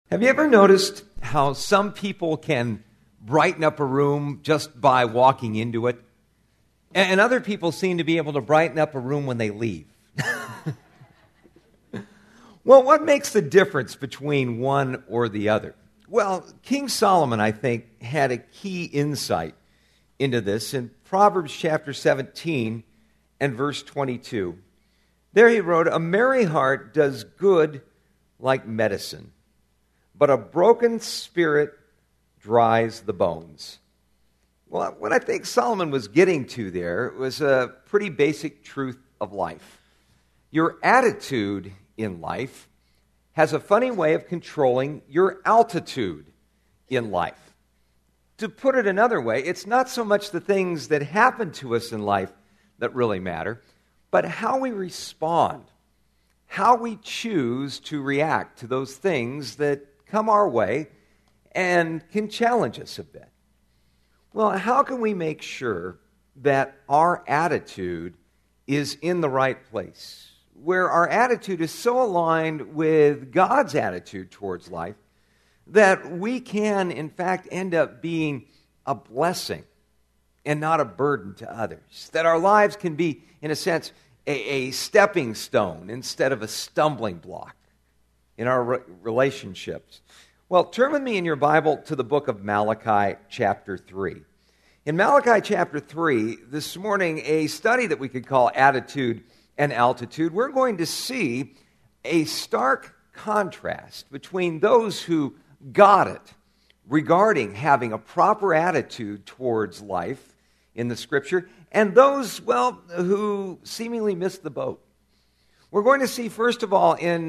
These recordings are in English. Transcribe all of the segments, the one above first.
Have you ever noticed how some people can brighten up a room just by walking into it? And other people seem to be able to brighten up a room when they leave. Well, what makes the difference between one or the other? Well, King Solomon, I think, had a key insight into this in Proverbs chapter 17 and verse 22. There he wrote, "A merry heart does good like medicine, but a broken spirit dries the bones." Well, what I think Solomon was getting to there was a pretty basic truth of life. Your attitude in life has a funny way of controlling your altitude in life. To put it another way, it's not so much the things that happen to us in life that really matter, but how we respond, how we choose to react to those things that come our way and can challenge us a bit. Well, how can we make sure that our attitude is in the right place, where our attitude is so aligned with God's attitude towards life that we can, in fact, end up being a blessing and not a burden to others, that our lives can be, in a sense, a stepping stone instead of a stumbling block in our relationships? Well, turn with me in your Bible to the book of Malachi chapter 3. In Malachi chapter 3, this morning, a study that we could call Attitude and Altitude, we're going to see a stark contrast between those who got it regarding having a proper attitude towards life in the Scripture and those, well, who seemingly missed the boat. We're going to see, first of all, in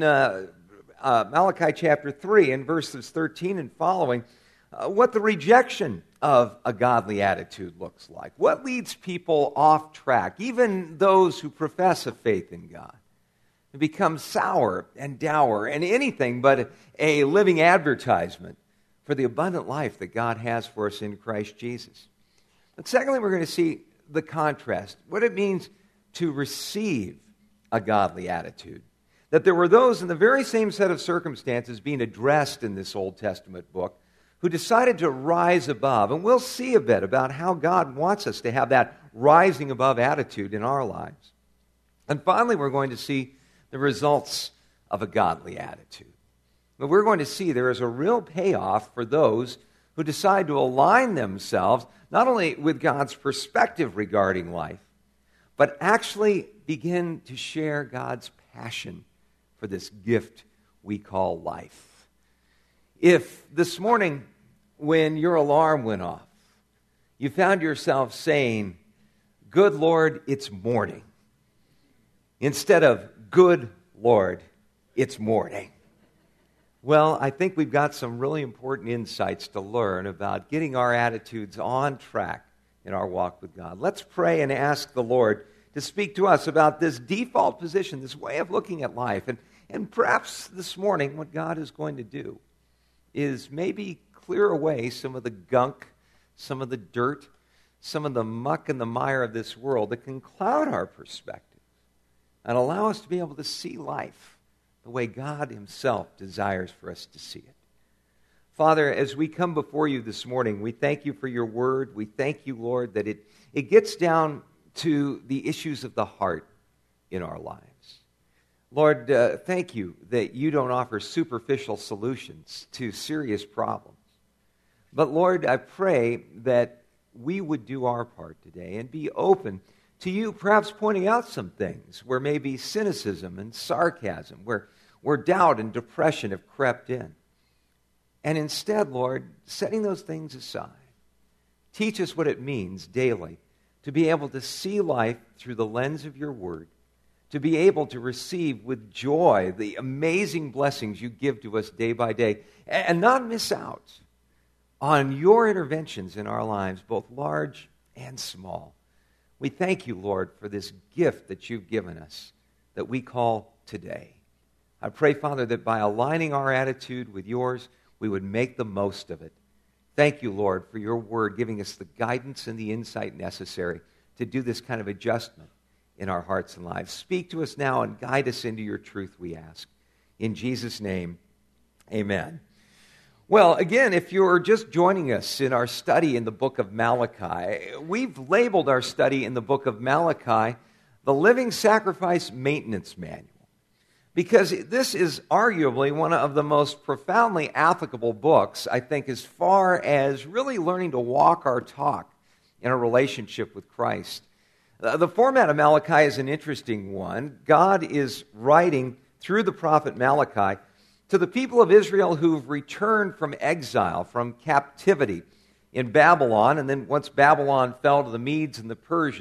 Malachi chapter 3, in verses 13 and following, what the rejection of a godly attitude looks like. What leads people off track, even those who profess a faith in God, to become sour and dour and anything but a living advertisement for the abundant life that God has for us in Christ Jesus. But secondly, we're going to see the contrast, what it means to receive a godly attitude. That there were those in the very same set of circumstances being addressed in this Old Testament book who decided to rise above. And we'll see a bit about how God wants us to have that rising above attitude in our lives. And finally, we're going to see the results of a godly attitude. But we're going to see there is a real payoff for those who decide to align themselves not only with God's perspective regarding life, but actually begin to share God's passion for this gift we call life. If this morning, when your alarm went off, you found yourself saying, "Good Lord, it's morning," instead of "Good Lord, it's morning," well, I think we've got some really important insights to learn about getting our attitudes on track in our walk with God. Let's pray and ask the Lord to speak to us about this default position, this way of looking at life. And perhaps this morning what God is going to do is maybe clear away some of the gunk, some of the dirt, some of the muck and the mire of this world that can cloud our perspective and allow us to be able to see life the way God Himself desires for us to see it. Father, as we come before you this morning, we thank you for your word. We thank you, Lord, that it gets down to the issues of the heart in our lives. Lord, thank you that you don't offer superficial solutions to serious problems. But Lord, I pray that we would do our part today and be open to you perhaps pointing out some things where maybe cynicism and sarcasm, where doubt and depression have crept in. And instead, Lord, setting those things aside, teach us what it means daily to be able to see life through the lens of your word, to be able to receive with joy the amazing blessings you give to us day by day, and not miss out on your interventions in our lives, both large and small. We thank you, Lord, for this gift that you've given us that we call today. I pray, Father, that by aligning our attitude with yours, we would make the most of it. Thank you, Lord, for your word giving us the guidance and the insight necessary to do this kind of adjustment in our hearts and lives. Speak to us now and guide us into your truth, we ask. In Jesus' name, amen. Well, again, if you're just joining us in our study in the book of Malachi, we've labeled our study in the book of Malachi the Living Sacrifice Maintenance Manual, because this is arguably one of the most profoundly applicable books, I think, as far as really learning to walk our talk in a relationship with Christ. The format of Malachi is an interesting one. God is writing through the prophet Malachi to the people of Israel who've returned from exile, from captivity in Babylon. And then once Babylon fell to the Medes and the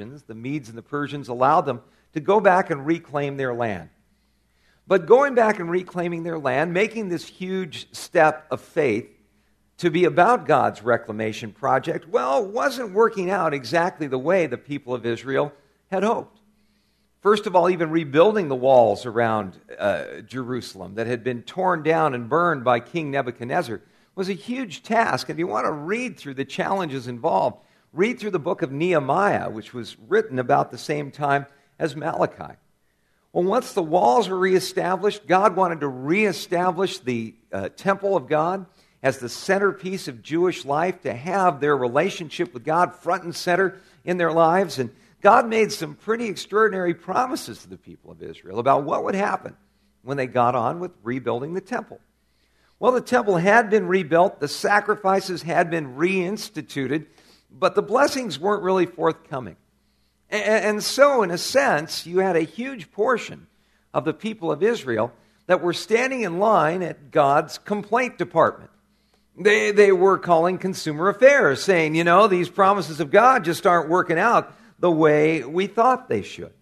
Persians allowed them to go back and reclaim their land. But going back and reclaiming their land, making this huge step of faith to be about God's reclamation project, well, wasn't working out exactly the way the people of Israel had hoped. First of all, even rebuilding the walls around Jerusalem that had been torn down and burned by King Nebuchadnezzar was a huge task. And if you want to read through the challenges involved, read through the book of Nehemiah, which was written about the same time as Malachi. Well, once the walls were reestablished, God wanted to reestablish the temple of God as the centerpiece of Jewish life, to have their relationship with God front and center in their lives. And God made some pretty extraordinary promises to the people of Israel about what would happen when they got on with rebuilding the temple. Well, the temple had been rebuilt, the sacrifices had been reinstituted, but the blessings weren't really forthcoming. And so, in a sense, you had a huge portion of the people of Israel that were standing in line at God's complaint department. They were calling Consumer Affairs, saying, these promises of God just aren't working out the way we thought they should.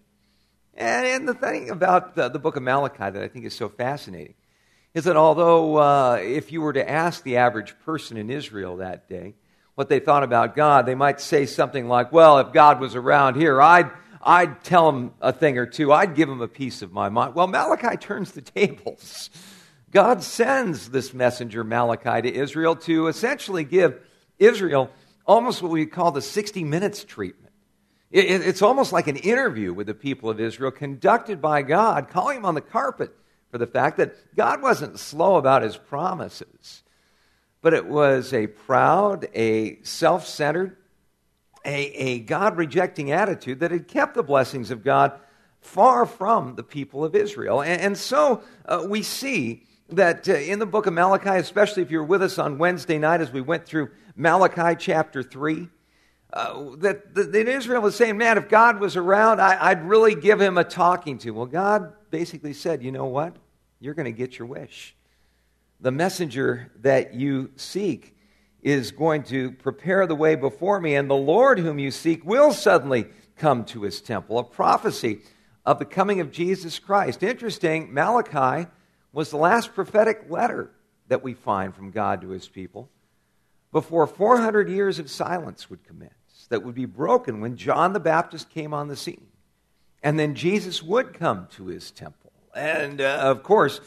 And the thing about the book of Malachi that I think is so fascinating is that although if you were to ask the average person in Israel that day what they thought about God, they might say something like, well, if God was around here, I'd tell him a thing or two. I'd give him a piece of my mind. Well, Malachi turns the tables. God sends this messenger, Malachi, to Israel to essentially give Israel almost what we call the 60 Minutes treatment. It's almost like an interview with the people of Israel conducted by God, calling them on the carpet for the fact that God wasn't slow about his promises, but it was a proud, a self-centered, a God-rejecting attitude that had kept the blessings of God far from the people of Israel. And so we see that in the book of Malachi, especially if you're with us on Wednesday night as we went through Malachi chapter 3, that Israel was saying, man, if God was around, I'd really give him a talking to. Well, God basically said, you know what? You're going to get your wish. The messenger that you seek is going to prepare the way before me, and the Lord whom you seek will suddenly come to his temple. A prophecy of the coming of Jesus Christ. Interesting, Malachi was the last prophetic letter that we find from God to his people before 400 years of silence would commence, that would be broken when John the Baptist came on the scene. And then Jesus would come to his temple. And, of course,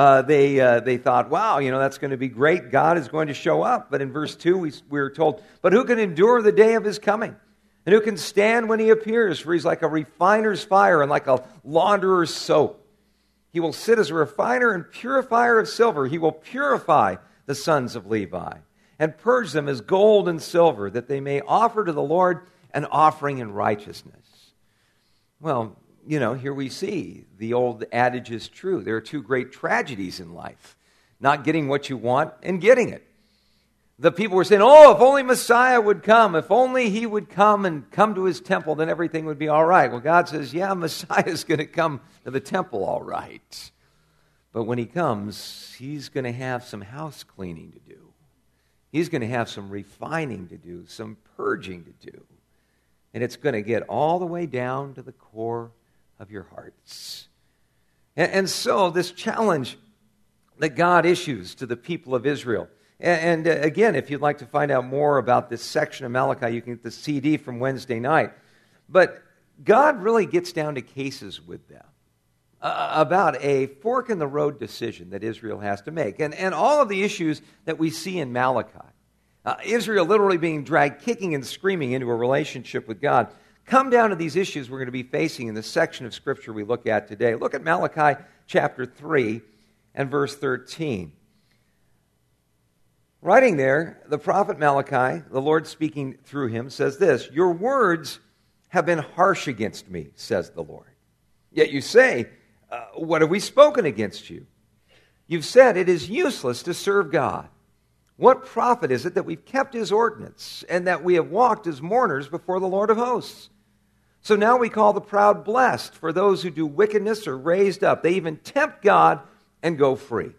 they thought, wow, that's going to be great. God is going to show up. But in verse 2, we were told, but who can endure the day of his coming? And who can stand when he appears? For he's like a refiner's fire and like a launderer's soap. He will sit as a refiner and purifier of silver. He will purify the sons of Levi and purge them as gold and silver, that they may offer to the Lord an offering in righteousness. Well, here we see the old adage is true. There are two great tragedies in life: not getting what you want and getting it. The people were saying, oh, if only Messiah would come, if only he would come and come to his temple, then everything would be all right. Well, God says, yeah, Messiah is going to come to the temple all right. But when he comes, he's going to have some house cleaning to do. He's going to have some refining to do, some purging to do. And it's going to get all the way down to the core of your hearts. And so this challenge that God issues to the people of Israel. And again, if you'd like to find out more about this section of Malachi, you can get the CD from Wednesday night. But God really gets down to cases with them about a fork-in-the-road decision that Israel has to make. And all of the issues that we see in Malachi, Israel literally being dragged kicking and screaming into a relationship with God, come down to these issues we're going to be facing in the section of Scripture we look at today. Look at Malachi chapter 3 and verse 13. Writing there, the prophet Malachi, the Lord speaking through him, says this, "Your words have been harsh against me, says the Lord. Yet you say, what have we spoken against you? You've said it is useless to serve God. What profit is it that we've kept his ordinance and that we have walked as mourners before the Lord of hosts? So now we call the proud blessed, for those who do wickedness are raised up. They even tempt God and go free."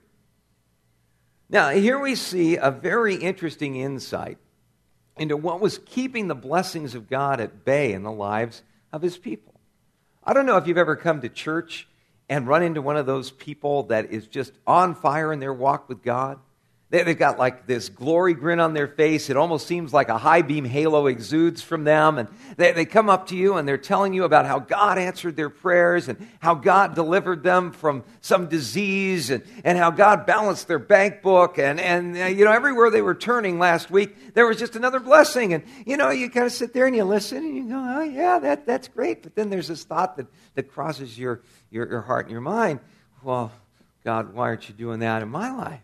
Now, here we see a very interesting insight into what was keeping the blessings of God at bay in the lives of his people. I don't know if you've ever come to church and run into one of those people that is just on fire in their walk with God. They've got like this glory grin on their face. It almost seems like a high beam halo exudes from them. And they come up to you and they're telling you about how God answered their prayers and how God delivered them from some disease and how God balanced their bank book. And everywhere they were turning last week, there was just another blessing. And, you kind of sit there and you listen and you go, oh, yeah, that's great. But then there's this thought that crosses your heart and your mind. Well, God, why aren't you doing that in my life?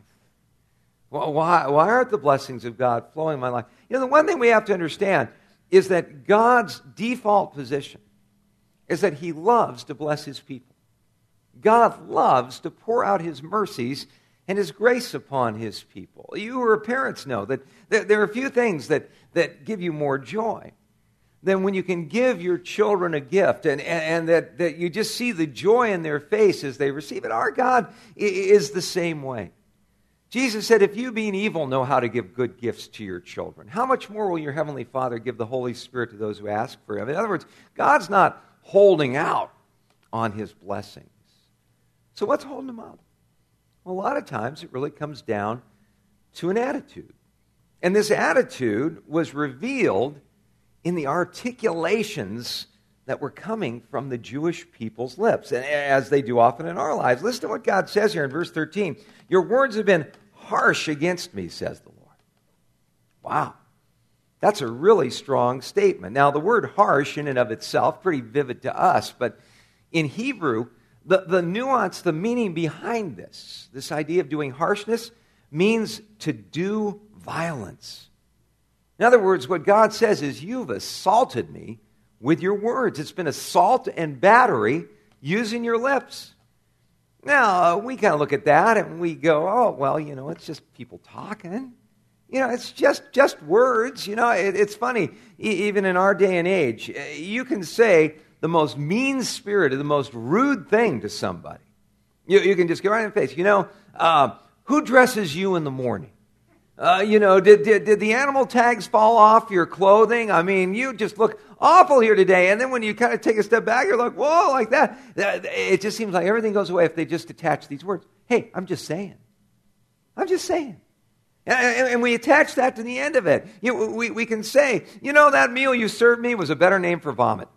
Well, why aren't the blessings of God flowing in my life? The one thing we have to understand is that God's default position is that he loves to bless his people. God loves to pour out his mercies and his grace upon his people. You who are parents know that there are a few things that give you more joy than when you can give your children a gift and that you just see the joy in their face as they receive it. Our God is the same way. Jesus said, if you being evil know how to give good gifts to your children, how much more will your heavenly Father give the Holy Spirit to those who ask for him? In other words, God's not holding out on his blessings. So what's holding him up? Well, a lot of times it really comes down to an attitude. And this attitude was revealed in the articulations that were coming from the Jewish people's lips, and as they do often in our lives. Listen to what God says here in verse 13. Your words have been harsh against me, says the Lord. Wow. That's a really strong statement. Now, the word harsh in and of itself, pretty vivid to us, but in Hebrew, the nuance, the meaning behind this idea of doing harshness, means to do violence. In other words, what God says is, you've assaulted me with your words. It's been assault and battery using your lips. Now, we kind of look at that and we go, oh, well, it's just people talking. It's just words. It's funny, even in our day and age, you can say the most mean-spirited, the most rude thing to somebody. You can just go right in the face. Who dresses you in the morning? Did the animal tags fall off your clothing? I mean, you just look awful here today. And then when you kind of take a step back, you're like, whoa, like that. It just seems like everything goes away if they just attach these words. Hey, I'm just saying. I'm just saying. And we attach that to the end of it. We can say, that meal you served me was a better name for vomit.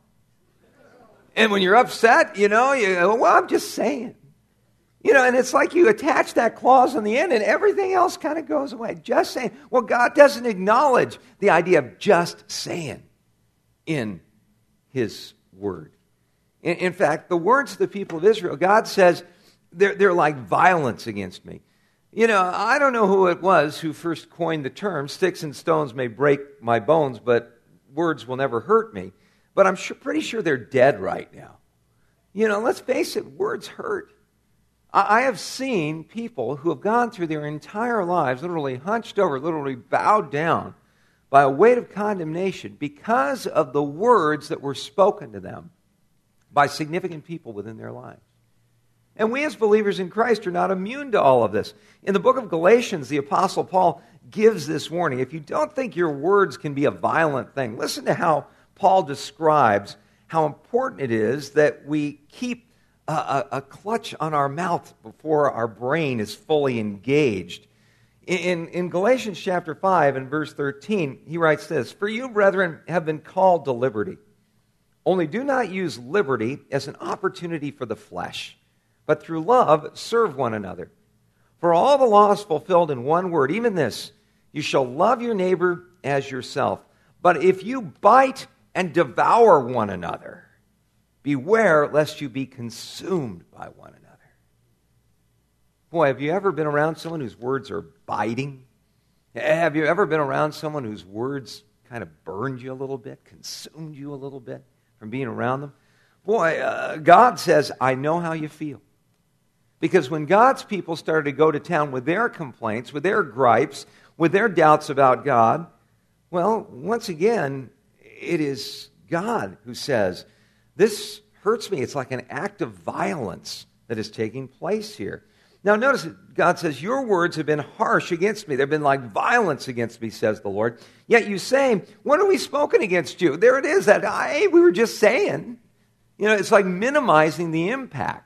And when you're upset, you go, well, I'm just saying. And it's like you attach that clause on the end and everything else kind of goes away. Just saying. Well, God doesn't acknowledge the idea of just saying in his word. In fact, the words of the people of Israel, God says, they're like violence against me. I don't know who it was who first coined the term, sticks and stones may break my bones, but words will never hurt me. But I'm pretty sure they're dead right now. Let's face it, words hurt. I have seen people who have gone through their entire lives literally hunched over, literally bowed down by a weight of condemnation because of the words that were spoken to them by significant people within their lives. And we as believers in Christ are not immune to all of this. In the book of Galatians, the Apostle Paul gives this warning. If you don't think your words can be a violent thing, listen to how Paul describes how important it is that we keep a clutch on our mouth before our brain is fully engaged. In Galatians chapter 5 and verse 13, he writes this, "For you, brethren, have been called to liberty. Only do not use liberty as an opportunity for the flesh, but through love serve one another. For all the law is fulfilled in one word, even this, you shall love your neighbor as yourself. But if you bite and devour one another, beware lest you be consumed by one another." Boy, have you ever been around someone whose words are biting? Have you ever been around someone whose words kind of burned you a little bit, consumed you a little bit from being around them? Boy, God says, I know how you feel. Because when God's people started to go to town with their complaints, with their gripes, with their doubts about God, well, once again, it is God who says, this hurts me. It's like an act of violence that is taking place here. Now notice God says, your words have been harsh against me. They've been like violence against me, says the Lord. Yet you say, what have we spoken against you? There it is, we were just saying. It's like minimizing the impact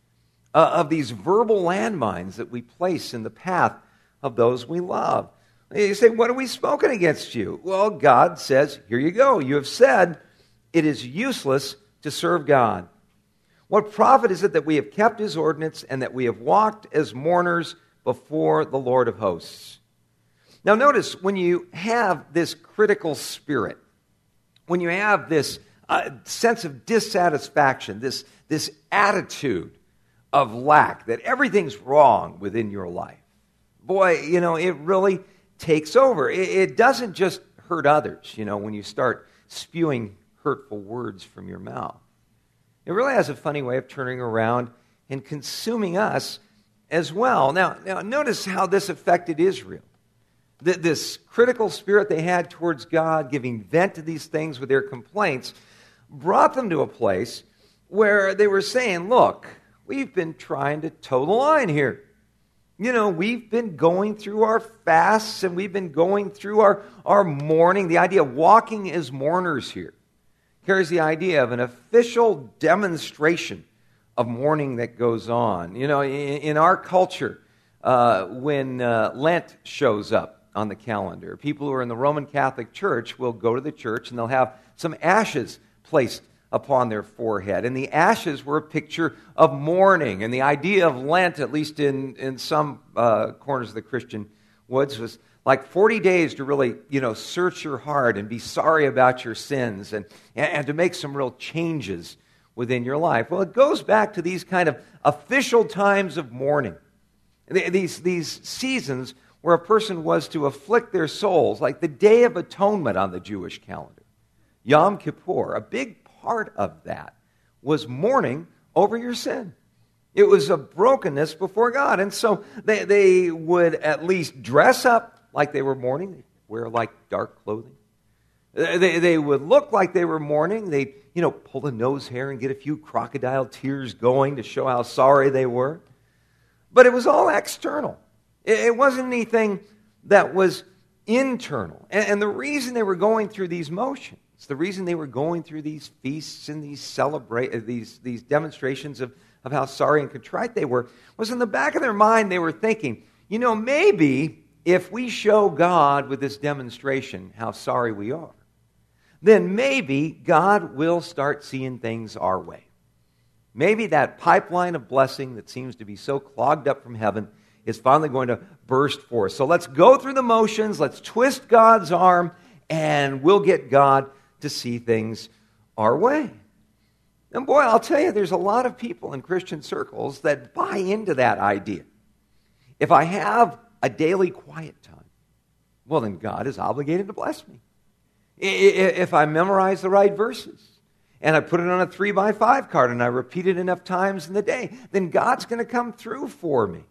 of these verbal landmines that we place in the path of those we love. You say, what have we spoken against you? Well, God says, here you go. You have said it is useless to serve God. What profit is it that we have kept his ordinance and that we have walked as mourners before the Lord of hosts? Now notice, when you have this critical spirit, when you have this sense of dissatisfaction, this attitude of lack, that everything's wrong within your life, boy, it really takes over. It doesn't just hurt others, when you start spewing hurtful words from your mouth. It really has a funny way of turning around and consuming us as well. Now notice how this affected Israel. This critical spirit they had towards God, giving vent to these things with their complaints, brought them to a place where they were saying, look, we've been trying to toe the line here. We've been going through our fasts and we've been going through our mourning. The idea of walking as mourners here carries the idea of an official demonstration of mourning that goes on. In our culture, when Lent shows up on the calendar, people who are in the Roman Catholic Church will go to the church and they'll have some ashes placed upon their forehead. And the ashes were a picture of mourning. And the idea of Lent, at least in some corners of the Christian woods, was like 40 days to really, search your heart and be sorry about your sins and to make some real changes within your life. Well, it goes back to these kind of official times of mourning. These seasons where a person was to afflict their souls, like the Day of Atonement on the Jewish calendar. Yom Kippur, a big part of that was mourning over your sin. It was a brokenness before God. And so they would at least dress up like they were mourning. They'd wear like dark clothing. They would look like they were mourning. They'd, pull the nose hair and get a few crocodile tears going to show how sorry they were. But it was all external. It wasn't anything that was internal. And the reason they were going through these motions, the reason they were going through these feasts and these demonstrations of how sorry and contrite they were, was in the back of their mind they were thinking, maybe if we show God with this demonstration how sorry we are, then maybe God will start seeing things our way. Maybe that pipeline of blessing that seems to be so clogged up from heaven is finally going to burst forth. So let's go through the motions, let's twist God's arm, and we'll get God to see things our way. And boy, I'll tell you, there's a lot of people in Christian circles that buy into that idea. If I have a daily quiet time, well, then God is obligated to bless me. If I memorize the right verses, and I put it on a 3x5 card, and I repeat it enough times in the day, then God's going to come through for me.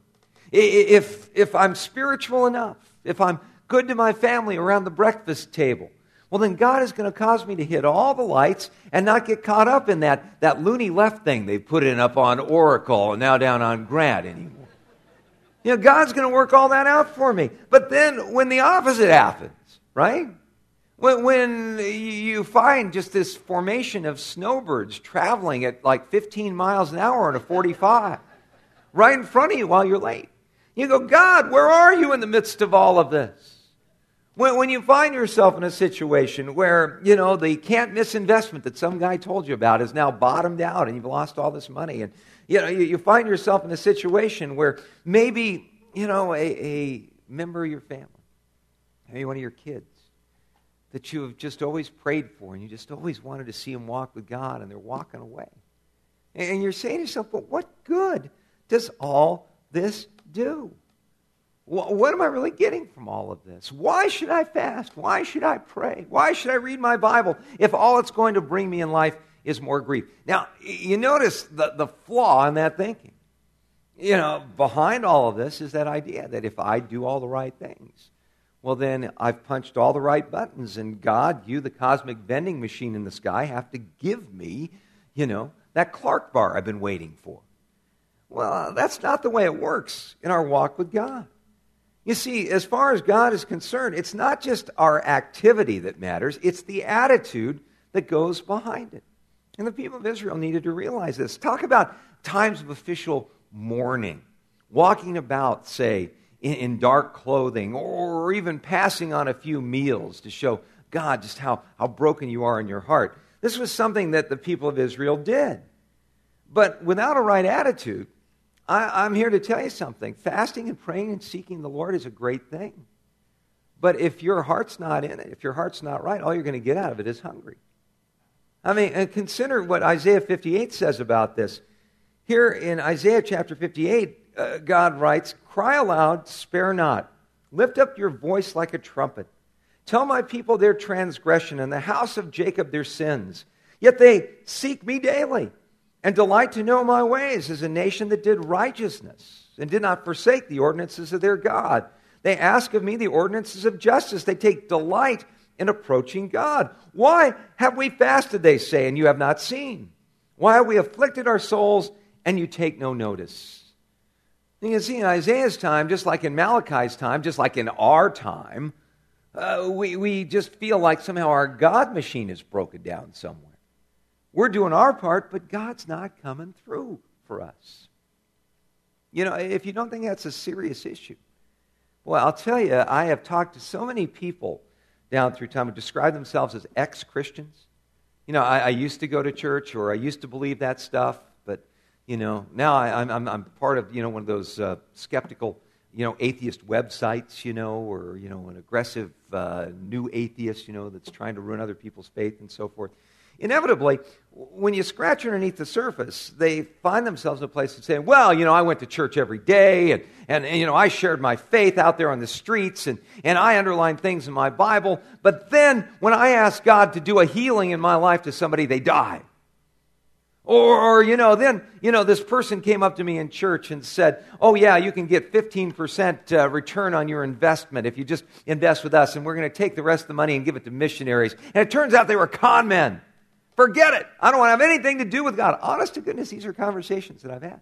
If I'm spiritual enough, if I'm good to my family around the breakfast table, well, then God is going to cause me to hit all the lights and not get caught up in that loony left thing they put in up on Oracle and now down on Grant anymore. God's going to work all that out for me. But then when the opposite happens, right? When you find just this formation of snowbirds traveling at like 15 miles an hour on a 45 right in front of you while you're late, you go, God, where are you in the midst of all of this? When you find yourself in a situation where, the can't-miss investment that some guy told you about is now bottomed out and you've lost all this money, and, you find yourself in a situation where maybe, a member of your family, maybe one of your kids, that you have just always prayed for and you just always wanted to see them walk with God, and they're walking away. And you're saying to yourself, but what good does all this do? What am I really getting from all of this? Why should I fast? Why should I pray? Why should I read my Bible if all it's going to bring me in life is more grief? Now, you notice the flaw in that thinking. Behind all of this is that idea that if I do all the right things, well, then I've punched all the right buttons, and God, you, the cosmic vending machine in the sky, have to give me, that Clark bar I've been waiting for. Well, that's not the way it works in our walk with God. You see, as far as God is concerned, it's not just our activity that matters, it's the attitude that goes behind it. And the people of Israel needed to realize this. Talk about times of official mourning, walking about, say, in dark clothing, or even passing on a few meals to show God just how broken you are in your heart. This was something that the people of Israel did. But without a right attitude, I'm here to tell you something. Fasting and praying and seeking the Lord is a great thing. But if your heart's not in it, if your heart's not right, all you're going to get out of it is hungry. I mean, and consider what Isaiah 58 says about this. Here in Isaiah chapter 58, God writes, "Cry aloud, spare not. Lift up your voice like a trumpet. Tell my people their transgression and the house of Jacob their sins. Yet they seek me daily and delight to know my ways as a nation that did righteousness and did not forsake the ordinances of their God. They ask of me the ordinances of justice. They take delight in approaching God. Why have we fasted, they say, and you have not seen? Why have we afflicted our souls and you take no notice?" You can see in Isaiah's time, just like in Malachi's time, just like in our time, we just feel like somehow our God machine is broken down somewhere. We're doing our part, but God's not coming through for us. If you don't think that's a serious issue, well, I'll tell you, I have talked to so many people down through time who describe themselves as ex-Christians. I used to go to church, or I used to believe that stuff, but now I'm part of one of those skeptical atheist websites, or an aggressive new atheist, that's trying to ruin other people's faith and so forth. Inevitably, when you scratch underneath the surface, they find themselves in a place of saying, well, I went to church every day, and I shared my faith out there on the streets, and I underlined things in my Bible, but then when I asked God to do a healing in my life to somebody, they die. Or then this person came up to me in church and said, oh yeah, you can get 15% return on your investment if you just invest with us, and we're going to take the rest of the money and give it to missionaries. And it turns out they were con men. Forget it. I don't want to have anything to do with God. Honest to goodness, these are conversations that I've had.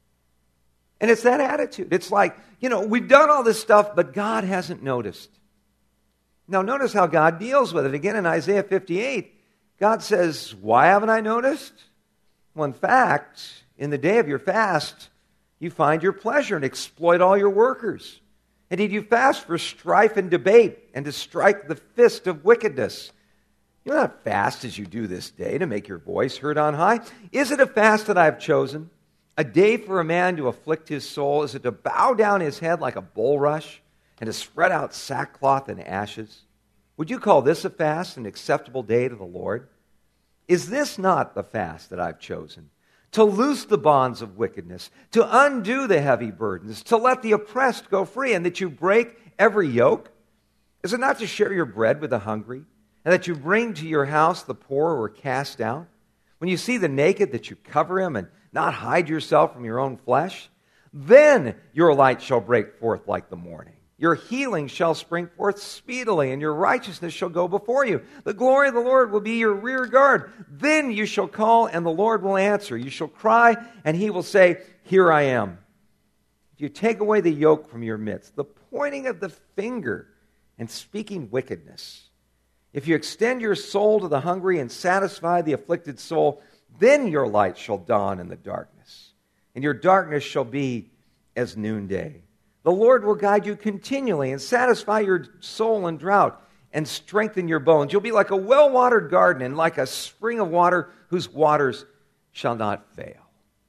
And it's that attitude. It's like, we've done all this stuff, but God hasn't noticed. Now, notice how God deals with it. Again, in Isaiah 58, God says, why haven't I noticed? Well, in fact, in the day of your fast, you find your pleasure and exploit all your workers. Indeed, you fast for strife and debate and to strike the fist of wickedness. You not fast as you do this day to make your voice heard on high. Is it a fast that I have chosen? A day for a man to afflict his soul? Is it to bow down his head like a bulrush and to spread out sackcloth and ashes? Would you call this a fast, an acceptable day to the Lord? Is this not the fast that I've chosen? To loose the bonds of wickedness, to undo the heavy burdens, to let the oppressed go free, and that you break every yoke? Is it not to share your bread with the hungry, and that you bring to your house the poor who are cast out? When you see the naked, that you cover him and not hide yourself from your own flesh? Then your light shall break forth like the morning. Your healing shall spring forth speedily, and your righteousness shall go before you. The glory of the Lord will be your rear guard. Then you shall call, and the Lord will answer. You shall cry, and he will say, here I am. If you take away the yoke from your midst, the pointing of the finger and speaking wickedness, if you extend your soul to the hungry and satisfy the afflicted soul, then your light shall dawn in the darkness, and your darkness shall be as noonday. The Lord will guide you continually and satisfy your soul in drought and strengthen your bones. You'll be like a well-watered garden and like a spring of water whose waters shall not fail.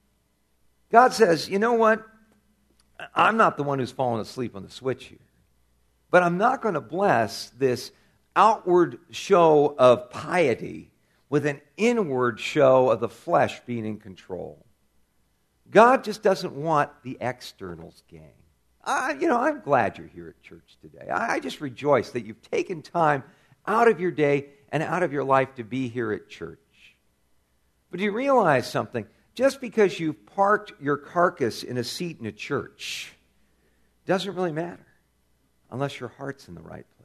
God says, you know what? I'm not the one who's fallen asleep on the switch here, but I'm not going to bless this outward show of piety with an inward show of the flesh being in control. God just doesn't want the externals, gang. I'm glad you're here at church today. I just rejoice that you've taken time out of your day and out of your life to be here at church. But do you realize something? Just because you've parked your carcass in a seat in a church doesn't really matter unless your heart's in the right place.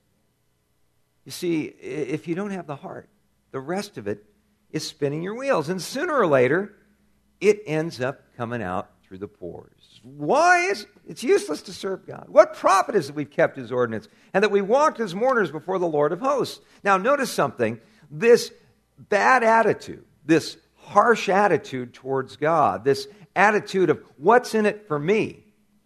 You see, if you don't have the heart, the rest of it is spinning your wheels. And sooner or later, it ends up coming out through the pores. Why is it's useless to serve God? What profit is it we've kept His ordinance and that we walked as mourners before the Lord of hosts? Now, notice something. This bad attitude, this harsh attitude towards God, this attitude of what's in it for me,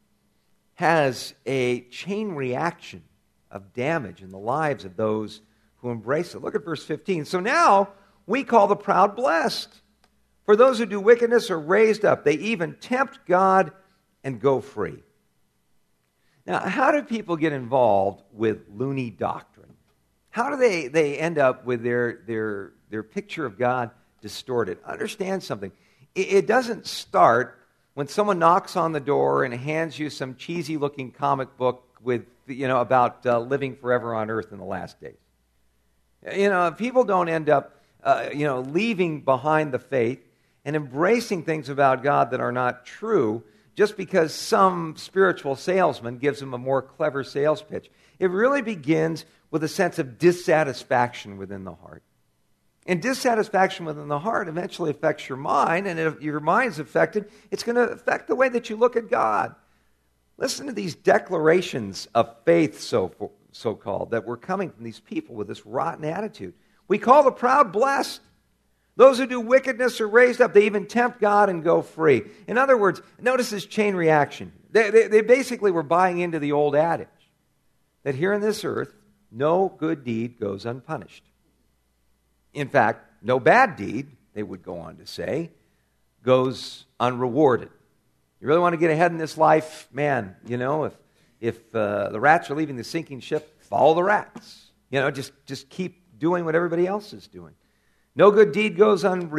has a chain reaction of damage in the lives of those who embrace it. Look at verse 15. So now we call the proud blessed. For those who do wickedness are raised up. They even tempt God and go free. Now, how do people get involved with loony doctrine? How do they end up with their picture of God distorted? Understand something. It doesn't start when someone knocks on the door and hands you some cheesy-looking comic book with, about living forever on earth in the last days. People don't end up, leaving behind the faith and embracing things about God that are not true just because some spiritual salesman gives them a more clever sales pitch. It really begins with a sense of dissatisfaction within the heart. And dissatisfaction within the heart eventually affects your mind, and if your mind's affected, it's going to affect the way that you look at God. Listen to these declarations of faith, so-called, that were coming from these people with this rotten attitude. We call the proud blessed. Those who do wickedness are raised up. They even tempt God and go free. In other words, notice this chain reaction. They basically were buying into the old adage that here on this earth, no good deed goes unpunished. In fact, no bad deed, they would go on to say, goes unrewarded. You really want to get ahead in this life? Man, if the rats are leaving the sinking ship, follow the rats. Just keep doing what everybody else is doing. No bad deed goes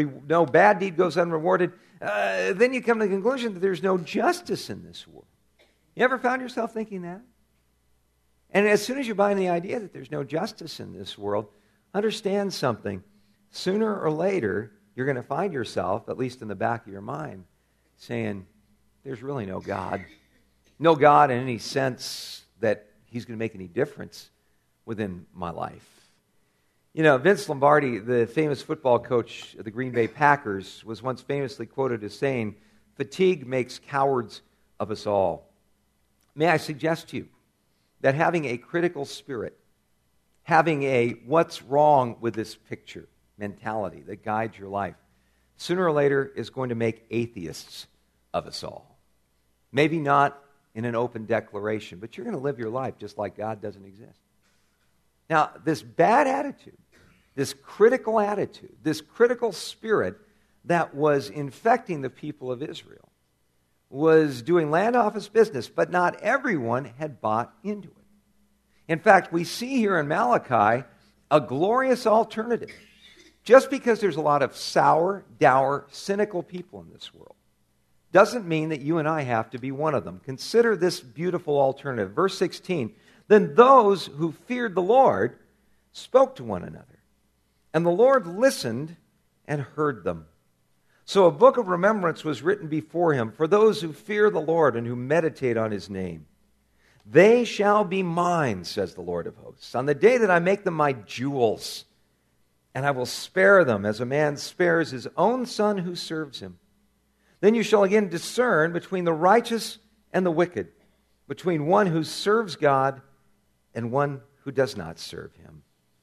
unrewarded. Then you come to the conclusion that there's no justice in this world. You ever found yourself thinking that? And as soon as you buy the idea that there's no justice in this world, understand something. Sooner or later, you're going to find yourself, at least in the back of your mind, saying, there's really no God. No God in any sense that He's going to make any difference within my life. Vince Lombardi, the famous football coach of the Green Bay Packers, was once famously quoted as saying, fatigue makes cowards of us all. May I suggest to you that having a critical spirit, having a what's wrong with this picture mentality that guides your life, sooner or later is going to make atheists of us all. Maybe not in an open declaration, but you're going to live your life just like God doesn't exist. Now, this bad attitude, this critical attitude, this critical spirit that was infecting the people of Israel was doing land office business, but not everyone had bought into it. In fact, we see here in Malachi a glorious alternative. Just because there's a lot of sour, dour, cynical people in this world doesn't mean that you and I have to be one of them. Consider this beautiful alternative. Verse 16, then those who feared the Lord spoke to one another, and the Lord listened and heard them. So a book of remembrance was written before him for those who fear the Lord and who meditate on His name. They shall be mine, says the Lord of hosts, on the day that I make them my jewels, and I will spare them as a man spares his own son who serves him. Then you shall again discern between the righteous and the wicked, between one who serves God and one who does not serve Him.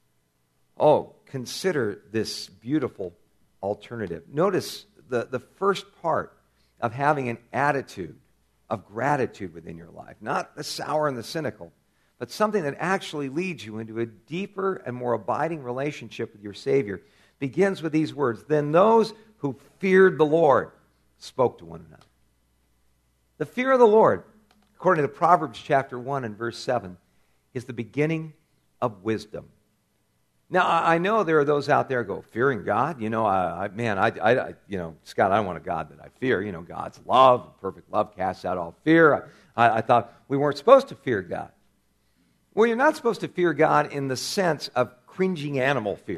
Oh, consider this beautiful alternative. Notice the first part of having an attitude of gratitude within your life. Not the sour and the cynical, but something that actually leads you into a deeper and more abiding relationship with your Savior. Begins with these words, then those who feared the Lord spoke to one another. The fear of the Lord, according to Proverbs chapter 1 and verse 7, is the beginning of wisdom. Now, I know there are those out there who go, fearing God? Scott, I don't want a God that I fear. God's love, perfect love casts out all fear. I thought we weren't supposed to fear God. Well, you're not supposed to fear God in the sense of cringing animal fear.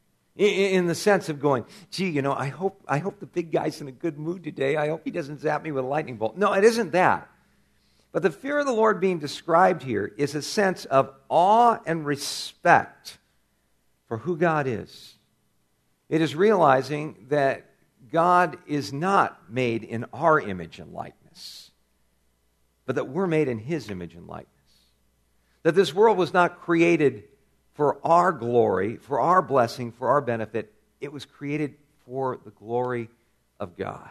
In the sense of going, gee, I hope the big guy's in a good mood today. I hope he doesn't zap me with a lightning bolt. No, it isn't that. But the fear of the Lord being described here is a sense of awe and respect for who God is. It is realizing that God is not made in our image and likeness, but that we're made in His image and likeness. That this world was not created for our glory, for our blessing, for our benefit. It was created for the glory of God.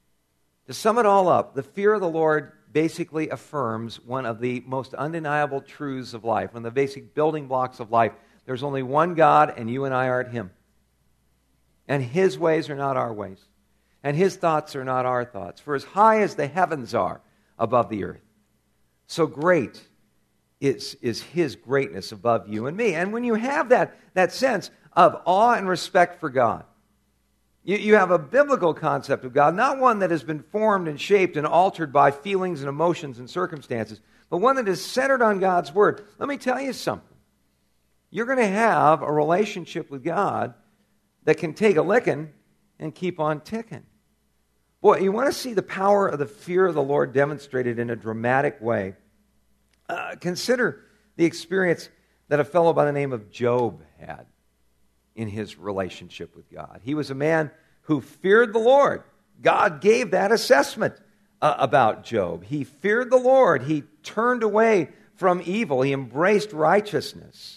To sum it all up, the fear of the Lord basically affirms one of the most undeniable truths of life, one of the basic building blocks of life. There's only one God, and you and I aren't Him. And His ways are not our ways. And His thoughts are not our thoughts. For as high as the heavens are above the earth, so great is His greatness above you and me. And when you have that sense of awe and respect for God, you have a biblical concept of God, not one that has been formed and shaped and altered by feelings and emotions and circumstances, but one that is centered on God's Word. Let me tell you something. You're going to have a relationship with God that can take a licking and keep on ticking. Boy, you want to see the power of the fear of the Lord demonstrated in a dramatic way. Consider the experience that a fellow by the name of Job had in his relationship with God. He was a man who feared the Lord. God gave that assessment about Job. He feared the Lord. He turned away from evil. He embraced righteousness.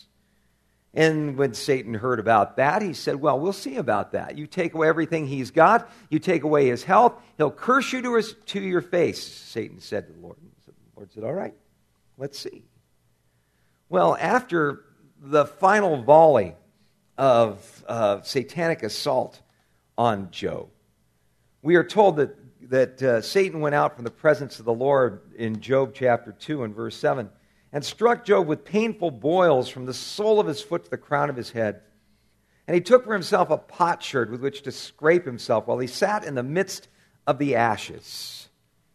And when Satan heard about that, he said, well, we'll see about that. You take away everything he's got. You take away his health. He'll curse you to your face, Satan said to the Lord. The Lord said, all right, let's see. Well, after the final volley of satanic assault on Job, we are told that Satan went out from the presence of the Lord in Job chapter 2 and verse 7 and struck Job with painful boils from the sole of his foot to the crown of his head. And he took for himself a potsherd with which to scrape himself while he sat in the midst of the ashes.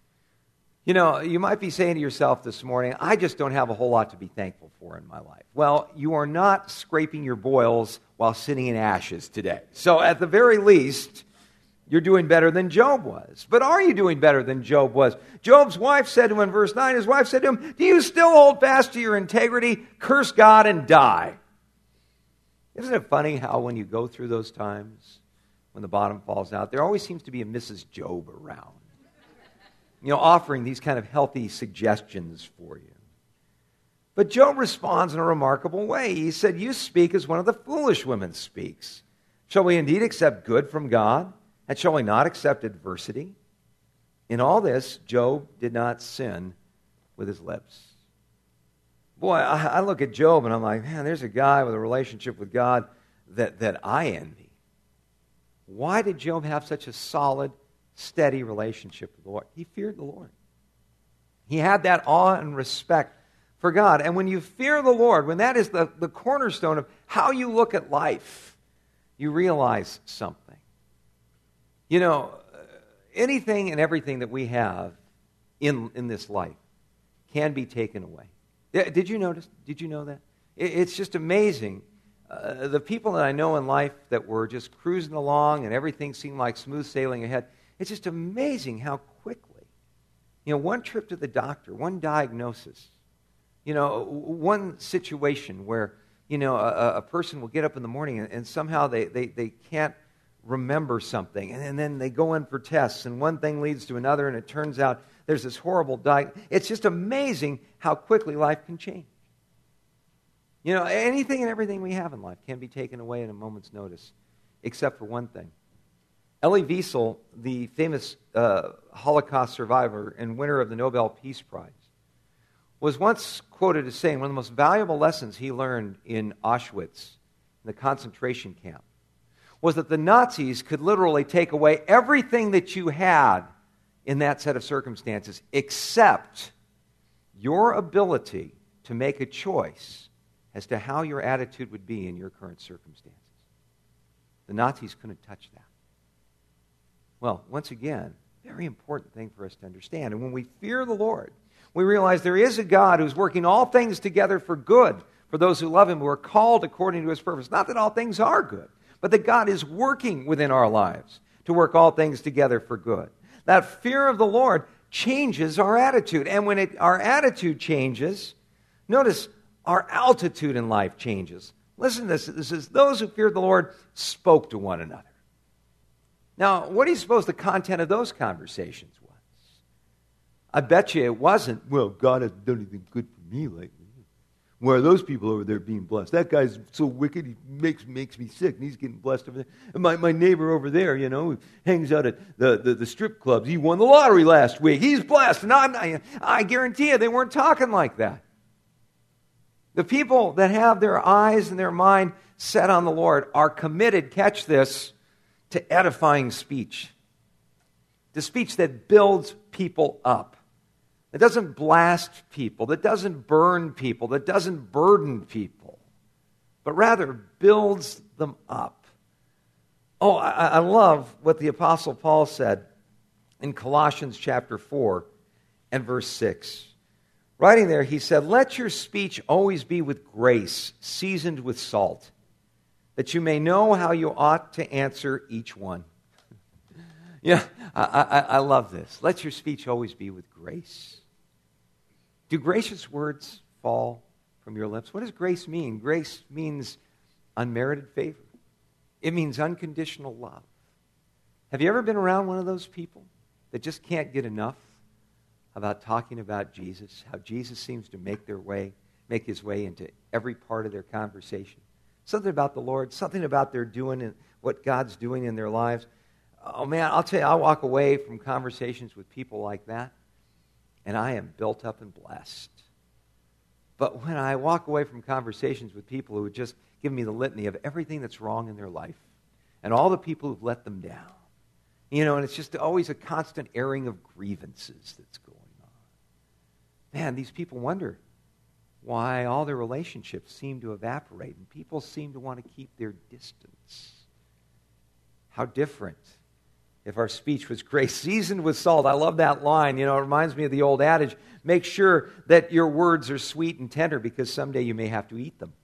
You know, you might be saying to yourself this morning, I just don't have a whole lot to be thankful for in my life. Well, you are not scraping your boils while sitting in ashes today. So at the very least, you're doing better than Job was. But are you doing better than Job was? Job's wife said to him in verse 9, his wife said to him, do you still hold fast to your integrity? Curse God and die. Isn't it funny how when you go through those times, when the bottom falls out, there always seems to be a Mrs. Job around, offering these kind of healthy suggestions for you. But Job responds in a remarkable way. He said, you speak as one of the foolish women speaks. Shall we indeed accept good from God? And shall we not accept adversity? In all this, Job did not sin with his lips. Boy, I look at Job and I'm like, man, there's a guy with a relationship with God that I envy. Why did Job have such a solid, steady relationship with the Lord? He feared the Lord. He had that awe and respect for God. And when you fear the Lord, when that is the cornerstone of how you look at life, you realize something. Anything and everything that we have in this life can be taken away. Did you notice? Did you know that? It's just amazing. The people that I know in life that were just cruising along and everything seemed like smooth sailing ahead, it's just amazing how quickly, one trip to the doctor, one diagnosis, one situation where, a person will get up in the morning and somehow they can't remember something, and then they go in for tests, and one thing leads to another, and it turns out there's this horrible diagnosis. It's just amazing how quickly life can change. Anything and everything we have in life can be taken away in a moment's notice, except for one thing. Elie Wiesel, the famous Holocaust survivor and winner of the Nobel Peace Prize, was once quoted as saying one of the most valuable lessons he learned in Auschwitz, in the concentration camp, was that the Nazis could literally take away everything that you had in that set of circumstances except your ability to make a choice as to how your attitude would be in your current circumstances. The Nazis couldn't touch that. Well, once again, very important thing for us to understand. And when we fear the Lord, We realize there is a God who's working all things together for good for those who love Him, who are called according to His purpose. Not that all things are good, but that God is working within our lives to work all things together for good. That fear of the Lord changes our attitude. And when our attitude changes, notice our altitude in life changes. Listen to this. This says, those who feared the Lord spoke to one another. Now, what do you suppose the content of those conversations was? I bet you it wasn't, well, God hasn't done anything good for me lately. Where are those people over there being blessed? That guy's so wicked, he makes me sick, and he's getting blessed over there. And my neighbor over there, who hangs out at the strip clubs, he won the lottery last week. He's blessed. And I guarantee you they weren't talking like that. The people that have their eyes and their mind set on the Lord are committed, catch this, to edifying speech. The speech that builds people up. That doesn't blast people, that doesn't burn people, that doesn't burden people, but rather builds them up. Oh, I love what the Apostle Paul said in Colossians chapter 4 and verse 6. Writing there, he said, "Let your speech always be with grace, seasoned with salt, that you may know how you ought to answer each one." Yeah, I love this. Let your speech always be with grace. Do gracious words fall from your lips? What does grace mean? Grace means unmerited favor. It means unconditional love. Have you ever been around one of those people that just can't get enough about talking about Jesus? How Jesus seems to make his way into every part of their conversation. Something about the Lord, something about their doing and what God's doing in their lives. Oh man, I'll tell you, I walk away from conversations with people like that, and I am built up and blessed. But when I walk away from conversations with people who would just give me the litany of everything that's wrong in their life and all the people who've let them down, and it's just always a constant airing of grievances that's going on. Man, these people wonder why all their relationships seem to evaporate and people seem to want to keep their distance. How different if our speech was grace seasoned with salt. I love that line. It reminds me of the old adage, make sure that your words are sweet and tender because someday you may have to eat them.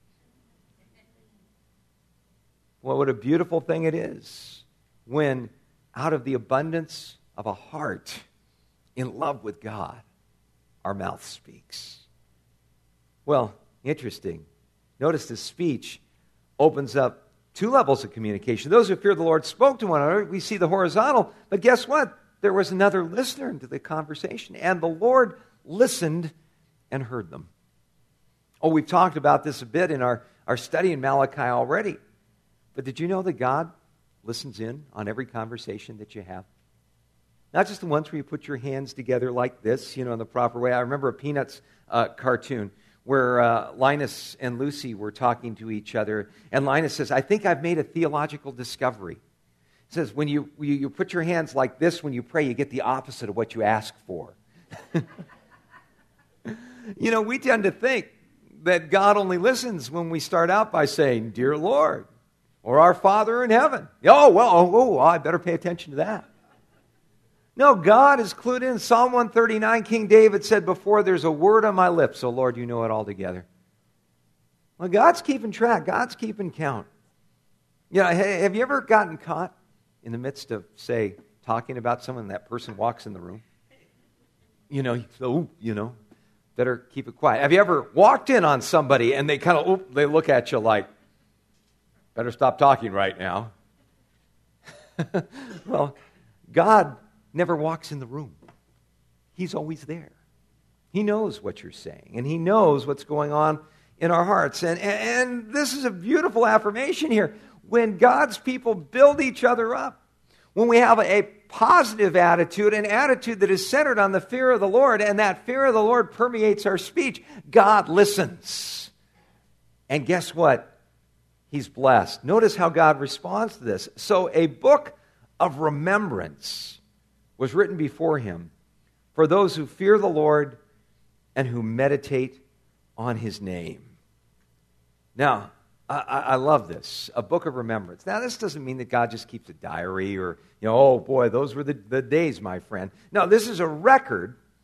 Well, what a beautiful thing it is when out of the abundance of a heart in love with God, our mouth speaks. Well, interesting. Notice this speech opens up two levels of communication. Those who fear the Lord spoke to one another. We see the horizontal, but guess what? There was another listener to the conversation, and the Lord listened and heard them. Oh, we've talked about this a bit in our study in Malachi already, but did you know that God listens in on every conversation that you have? Not just the ones where you put your hands together like this, in the proper way. I remember a Peanuts cartoon where Linus and Lucy were talking to each other. And Linus says, I think I've made a theological discovery. He says, when you put your hands like this when you pray, you get the opposite of what you ask for. We tend to think that God only listens when we start out by saying, Dear Lord, or Our Father in heaven. I better pay attention to that. No, God is clued in. Psalm 139, King David said before, there's a word on my lips, so Lord, you know it all together. Well, God's keeping track. God's keeping count. Have you ever gotten caught in the midst of, say, talking about someone and that person walks in the room? Better keep it quiet. Have you ever walked in on somebody and they kind of, they look at you like, better stop talking right now? Well, God never walks in the room. He's always there. He knows what you're saying, and He knows what's going on in our hearts. And this is a beautiful affirmation here. When God's people build each other up, when we have a positive attitude, an attitude that is centered on the fear of the Lord, and that fear of the Lord permeates our speech, God listens. And guess what? He's blessed. Notice how God responds to this. So a book of remembrance was written before Him for those who fear the Lord and who meditate on His name. Now, I love this, a book of remembrance. Now, this doesn't mean that God just keeps a diary or, oh boy, those were the days, my friend. No, this is a record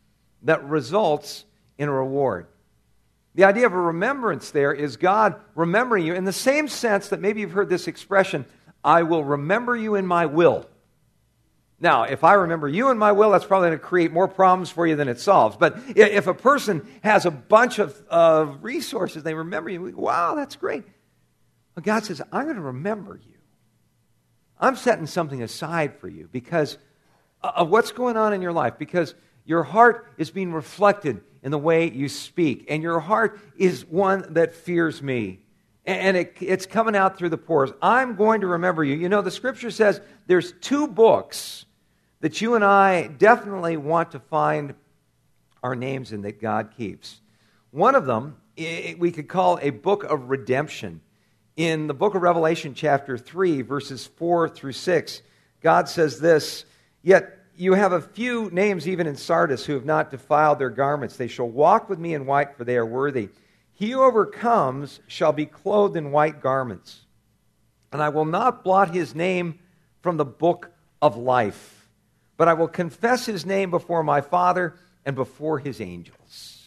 that results in a reward. The idea of a remembrance there is God remembering you in the same sense that maybe you've heard this expression, I will remember you in my will. Now, if I remember you in my will, that's probably going to create more problems for you than it solves. But if a person has a bunch of resources, they remember you, wow, that's great. But God says, I'm going to remember you. I'm setting something aside for you because of what's going on in your life, because your heart is being reflected in the way you speak, and your heart is one that fears me, and it's coming out through the pores. I'm going to remember you. You know, the Scripture says there's 2 books that you and I definitely want to find our names in that God keeps. One of them we could call a book of redemption. In the book of Revelation, chapter 3, verses 4 through 6, God says this, yet you have a few names even in Sardis who have not defiled their garments. They shall walk with me in white, for they are worthy. He who overcomes shall be clothed in white garments. And I will not blot his name from the book of life, but I will confess his name before my Father and before his angels.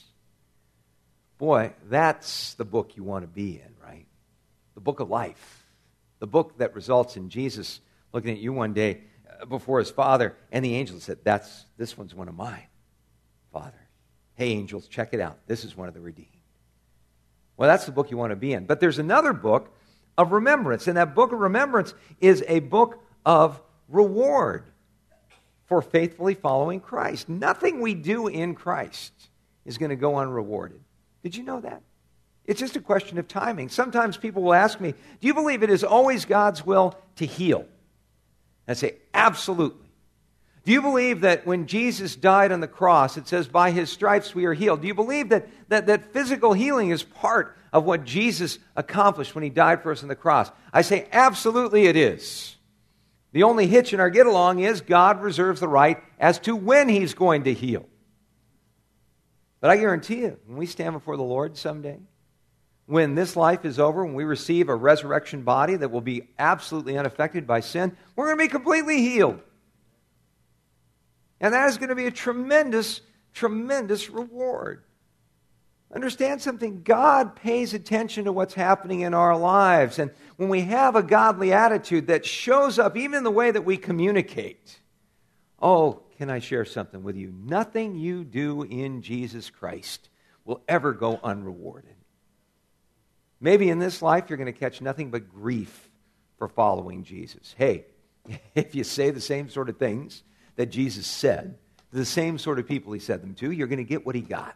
Boy, that's the book you want to be in, right? The book of life. The book that results in Jesus looking at you one day before his Father, and the angels said, this one's one of mine, Father. Hey, angels, check it out. This is one of the redeemed. Well, that's the book you want to be in. But there's another book of remembrance, and that book of remembrance is a book of reward for faithfully following Christ. Nothing we do in Christ is going to go unrewarded. Did you know that? It's just a question of timing. Sometimes people will ask me, do you believe it is always God's will to heal? I say, absolutely. Do you believe that when Jesus died on the cross, it says, by his stripes we are healed? Do you believe that physical healing is part of what Jesus accomplished when he died for us on the cross? I say, absolutely it is. The only hitch in our get-along is God reserves the right as to when he's going to heal. But I guarantee you, when we stand before the Lord someday, when this life is over, when we receive a resurrection body that will be absolutely unaffected by sin, we're going to be completely healed. And that is going to be a tremendous, tremendous reward. Understand something, God pays attention to what's happening in our lives. And when we have a godly attitude that shows up even in the way that we communicate, oh, can I share something with you? Nothing you do in Jesus Christ will ever go unrewarded. Maybe in this life you're going to catch nothing but grief for following Jesus. Hey, if you say the same sort of things that Jesus said, to the same sort of people he said them to, you're going to get what he got.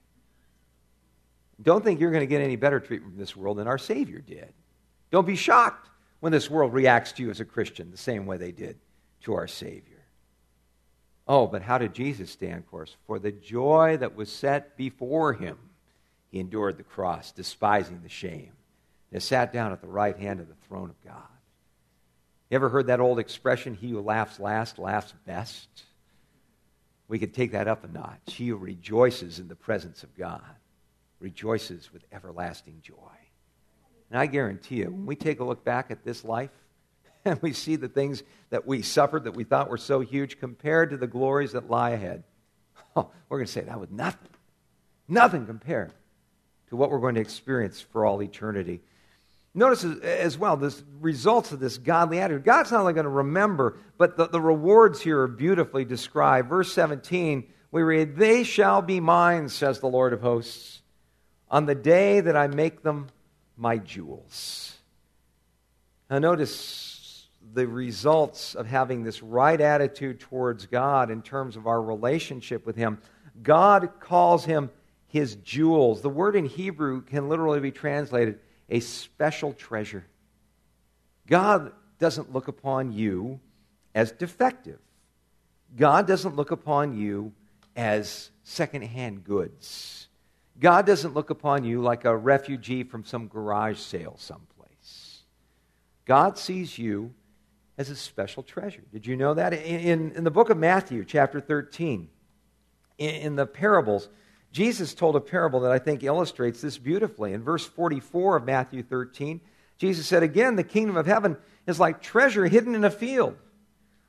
Don't think you're going to get any better treatment from this world than our Savior did. Don't be shocked when this world reacts to you as a Christian the same way they did to our Savior. Oh, but how did Jesus stand, of course? For the joy that was set before him, he endured the cross, despising the shame, and sat down at the right hand of the throne of God. You ever heard that old expression, he who laughs last laughs best? We could take that up a notch. He who rejoices in the presence of God rejoices with everlasting joy. And I guarantee you, when we take a look back at this life, and we see the things that we suffered that we thought were so huge compared to the glories that lie ahead, we're going to say that was nothing. Nothing compared to what we're going to experience for all eternity. Notice as well, the results of this godly attitude. God's not only going to remember, but the rewards here are beautifully described. Verse 17, we read, they shall be mine, says the Lord of hosts, on the day that I make them my jewels. Now notice the results of having this right attitude towards God in terms of our relationship with him. God calls him his jewels. The word in Hebrew can literally be translated a special treasure. God doesn't look upon you as defective. God doesn't look upon you as secondhand goods. God doesn't look upon you like a refugee from some garage sale someplace. God sees you as a special treasure. Did you know that? In the book of Matthew, chapter 13, in the parables, Jesus told a parable that I think illustrates this beautifully. In verse 44 of Matthew 13, Jesus said, again, the kingdom of heaven is like treasure hidden in a field,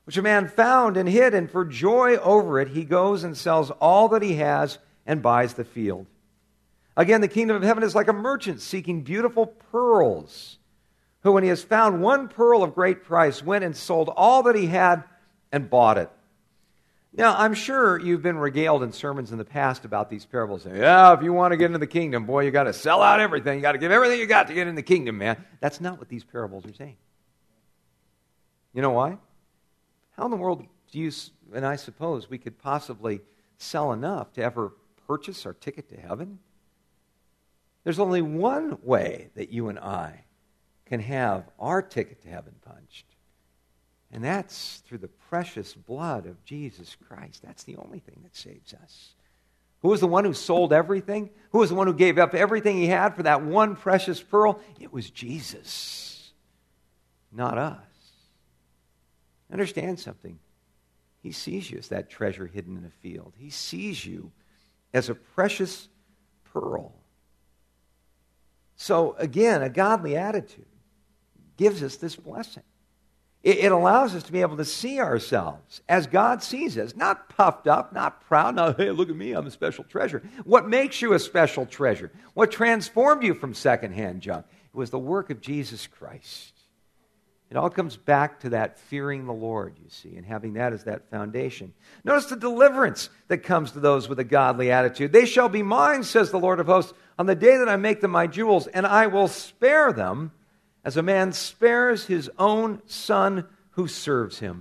which a man found and hid, and for joy over it he goes and sells all that he has and buys the field. Again, the kingdom of heaven is like a merchant seeking beautiful pearls, who, when he has found one pearl of great price, went and sold all that he had and bought it. Now, I'm sure you've been regaled in sermons in the past about these parables. Yeah, if you want to get into the kingdom, boy, you got to sell out everything. You got to give everything you got to get in the kingdom, man. That's not what these parables are saying. You know why? How in the world do you and I suppose we could possibly sell enough to ever purchase our ticket to heaven? There's only one way that you and I can have our ticket to heaven punched. And that's through the precious blood of Jesus Christ. That's the only thing that saves us. Who was the one who sold everything? Who was the one who gave up everything he had for that one precious pearl? It was Jesus, not us. Understand something. He sees you as that treasure hidden in a field. He sees you as a precious pearl. So again, a godly attitude gives us this blessing. It allows us to be able to see ourselves as God sees us, not puffed up, not proud. No, hey, look at me, I'm a special treasure. What makes you a special treasure? What transformed you from secondhand junk? It was the work of Jesus Christ. It all comes back to that fearing the Lord, you see, and having that as that foundation. Notice the deliverance that comes to those with a godly attitude. They shall be mine, says the Lord of hosts, on the day that I make them my jewels, and I will spare them as a man spares his own son who serves him.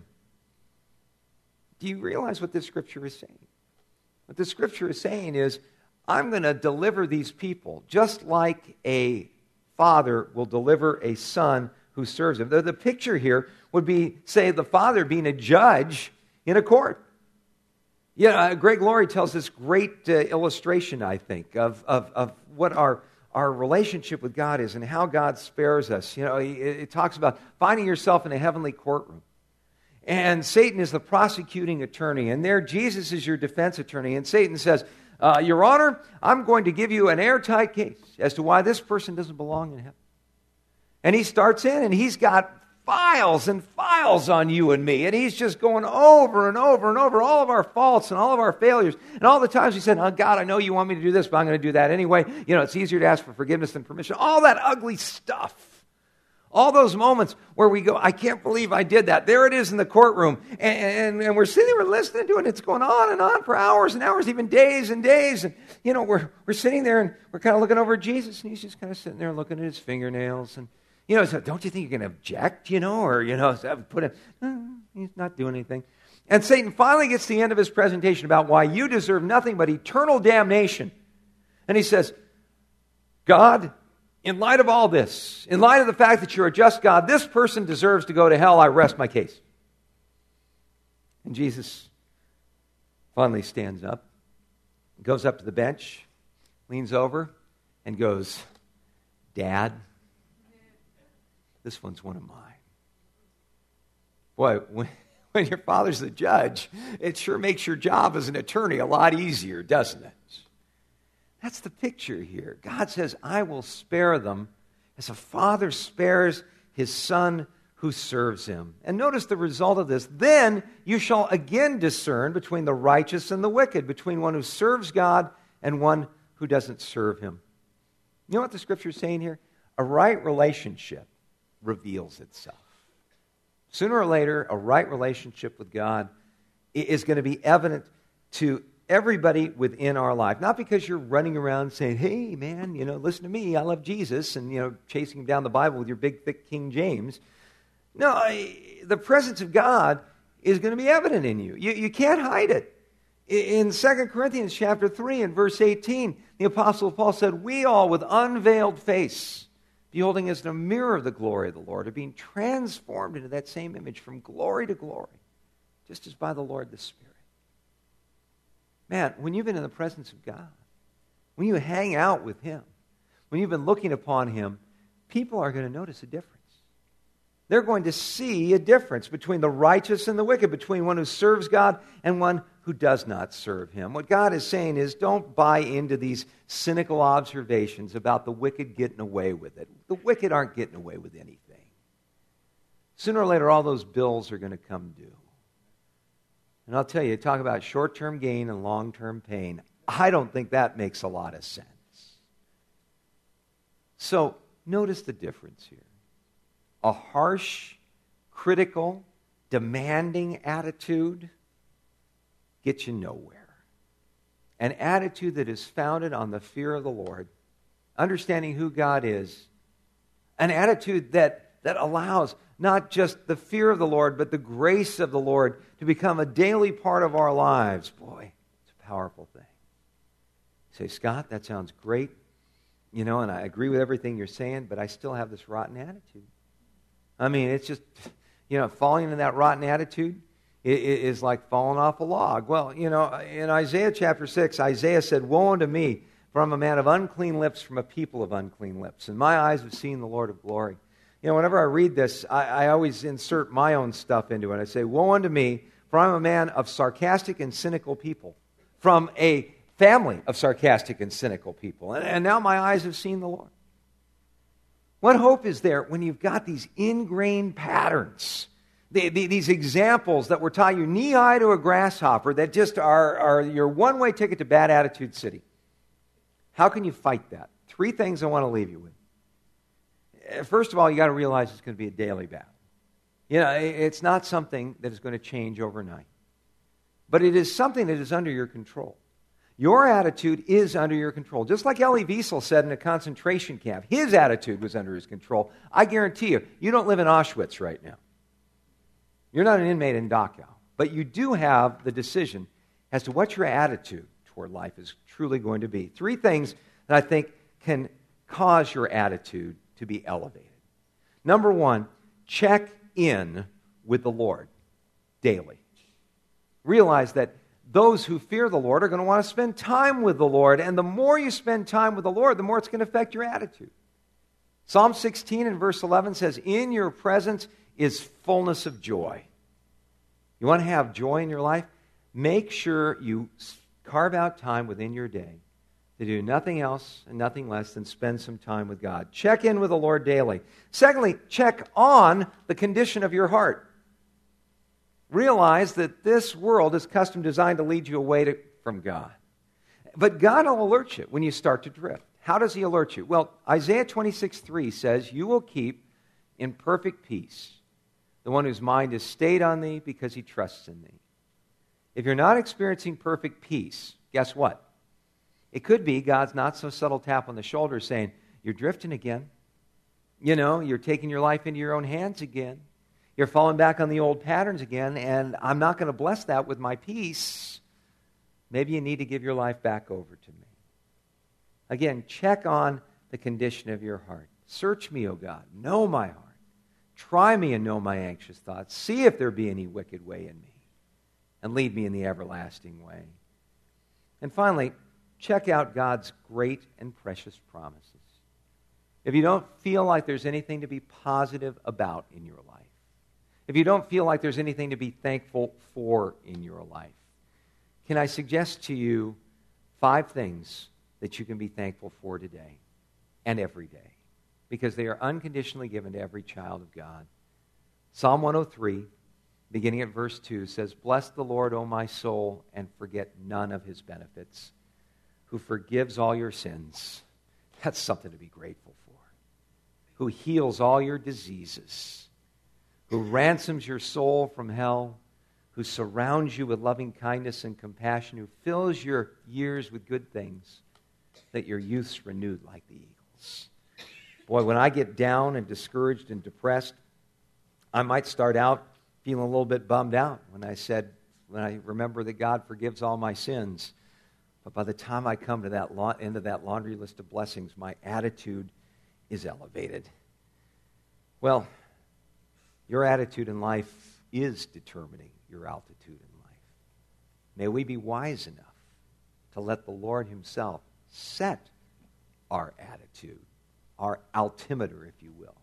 Do you realize what this scripture is saying? What this scripture is saying is, I'm going to deliver these people just like a father will deliver a son who serves him. The picture here would be, say, the father being a judge in a court. Yeah, Greg Laurie tells this great illustration, I think, of what our relationship with God is and how God spares us. You know, it talks about finding yourself in a heavenly courtroom. And Satan is the prosecuting attorney. And there Jesus is your defense attorney. And Satan says, Your Honor, I'm going to give you an airtight case as to why this person doesn't belong in heaven. And he starts in and he's got files and files on you and me. And he's just going over and over and over all of our faults and all of our failures. And all the times he said, oh, God, I know you want me to do this, but I'm going to do that anyway. You know, it's easier to ask for forgiveness than permission. All that ugly stuff. All those moments where we go, I can't believe I did that. There it is in the courtroom. And we're sitting there listening to it. And it's going on and on for hours and hours, even days and days. And, you know, we're sitting there and we're kind of looking over at Jesus. And he's just kind of sitting there looking at his fingernails. And, you know, so don't you think you can object, you know, or, you know, he's not doing anything. And Satan finally gets to the end of his presentation about why you deserve nothing but eternal damnation. And he says, God, in light of all this, in light of the fact that you're a just God, this person deserves to go to hell. I rest my case. And Jesus finally stands up, goes up to the bench, leans over, and goes, Dad, this one's one of mine. Boy, when your father's the judge, it sure makes your job as an attorney a lot easier, doesn't it? That's the picture here. God says, I will spare them as a father spares his son who serves him. And notice the result of this. Then you shall again discern between the righteous and the wicked, between one who serves God and one who doesn't serve him. You know what the scripture is saying here? A right relationship reveals itself. Sooner or later, a right relationship with God is going to be evident to everybody within our life. Not because you're running around saying, hey, man, you know, listen to me, I love Jesus, and, you know, chasing him down the Bible with your big, thick King James. No, the presence of God is going to be evident in you. You can't hide it. In 2 Corinthians chapter 3 and verse 18, the Apostle Paul said, we all with unveiled face, beholding as in a mirror the glory of the Lord, are being transformed into that same image from glory to glory, just as by the Lord the Spirit. Man, when you've been in the presence of God, when you hang out with him, when you've been looking upon him, people are going to notice a difference. They're going to see a difference between the righteous and the wicked, between one who serves God and one who does not serve him. What God is saying is, don't buy into these cynical observations about the wicked getting away with it. The wicked aren't getting away with anything. Sooner or later, all those bills are going to come due. And I'll tell you, talk about short-term gain and long-term pain. I don't think that makes a lot of sense. So notice the difference here. A harsh, critical, demanding attitude gets you nowhere. An attitude that is founded on the fear of the Lord, understanding who God is, an attitude that allows not just the fear of the Lord, but the grace of the Lord to become a daily part of our lives. Boy, it's a powerful thing. You say, Scott, that sounds great. And I agree with everything you're saying, but I still have this rotten attitude. I mean, it's just, falling into that rotten attitude is like falling off a log. Well, in Isaiah chapter 6, Isaiah said, "Woe unto me, for I'm a man of unclean lips, from a people of unclean lips. And my eyes have seen the Lord of glory." Whenever I read this, I always insert my own stuff into it. I say, "Woe unto me, for I'm a man of sarcastic and cynical people, from a family of sarcastic and cynical people. And now my eyes have seen the Lord." What hope is there when you've got these ingrained patterns, these examples that were taught you knee-high to a grasshopper that just are your one-way ticket to bad attitude city? How can you fight that? 3 things I want to leave you with. First of all, you got to realize it's going to be a daily battle. It's not something that is going to change overnight. But it is something that is under your control. Your attitude is under your control. Just like Elie Wiesel said in a concentration camp, his attitude was under his control. I guarantee you, you don't live in Auschwitz right now. You're not an inmate in Dachau. But you do have the decision as to what your attitude toward life is truly going to be. 3 things that I think can cause your attitude to be elevated. Number 1, check in with the Lord daily. Realize that those who fear the Lord are going to want to spend time with the Lord, and the more you spend time with the Lord, the more it's going to affect your attitude. Psalm 16 and verse 11 says, "In your presence is fullness of joy." You want to have joy in your life? Make sure you carve out time within your day to do nothing else and nothing less than spend some time with God. Check in with the Lord daily. Secondly, check on the condition of your heart. Realize that this world is custom designed to lead you away from God. But God will alert you when you start to drift. How does He alert you? Well, Isaiah 26:3 says, "You will keep in perfect peace the one whose mind is stayed on Thee because he trusts in Thee." If you're not experiencing perfect peace, guess what? It could be God's not so subtle tap on the shoulder saying, "You're drifting again. You're taking your life into your own hands again. You're falling back on the old patterns again, and I'm not going to bless that with my peace. Maybe you need to give your life back over to me." Again, check on the condition of your heart. "Search me, O God. Know my heart. Try me and know my anxious thoughts. See if there be any wicked way in me, and lead me in the everlasting way." And finally, check out God's great and precious promises. If you don't feel like there's anything to be positive about in your life, if you don't feel like there's anything to be thankful for in your life, can I suggest to you 5 things that you can be thankful for today and every day, because they are unconditionally given to every child of God. Psalm 103, beginning at verse 2, says, "Bless the Lord, O my soul, and forget none of His benefits, who forgives all your sins." That's something to be grateful for. "Who heals all your diseases, who ransoms your soul from hell, who surrounds you with loving kindness and compassion, who fills your years with good things, that your youth's renewed like the eagles." Boy, when I get down and discouraged and depressed, I might start out feeling a little bit bummed out when I remember that God forgives all my sins. But by the time I come to that end of that laundry list of blessings, my attitude is elevated. Well, your attitude in life is determining your altitude in life. May we be wise enough to let the Lord Himself set our attitude, our altimeter, if you will,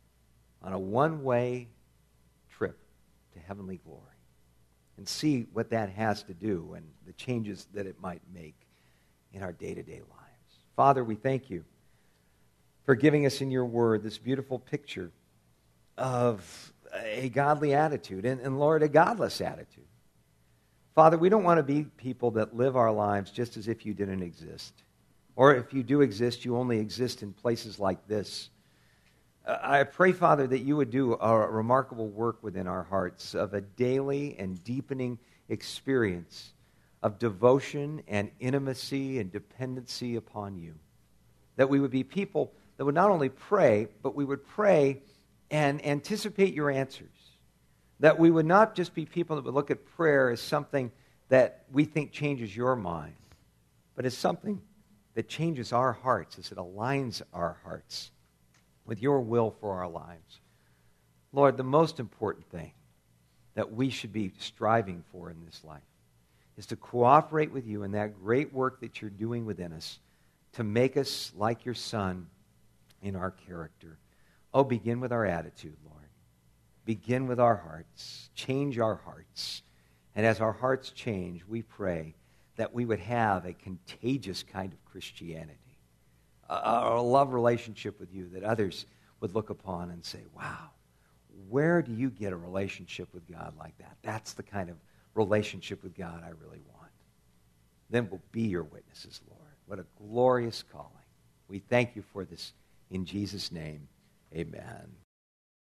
on a one-way trip to heavenly glory, and see what that has to do and the changes that it might make in our day-to-day lives. Father, we thank You for giving us in Your Word this beautiful picture of a godly attitude and Lord, a godless attitude. Father, we don't want to be people that live our lives just as if you didn't exist. Or if you do exist, you only exist in places like this. I pray, Father, that you would do a remarkable work within our hearts of a daily and deepening experience of devotion and intimacy and dependency upon you. That we would be people that would not only pray, but we would pray and anticipate your answers. That we would not just be people that would look at prayer as something that we think changes your mind, but as something that changes our hearts, as it aligns our hearts with your will for our lives. Lord, the most important thing that we should be striving for in this life is to cooperate with you in that great work that you're doing within us to make us like your Son in our character. Oh, begin with our attitude, Lord. Begin with our hearts. Change our hearts. And as our hearts change, we pray that we would have a contagious kind of Christianity, a love relationship with you that others would look upon and say, wow, where do you get a relationship with God like that? That's the kind of relationship with God I really want. Then we'll be your witnesses, Lord. What a glorious calling. We thank you for this in Jesus' name. Amen.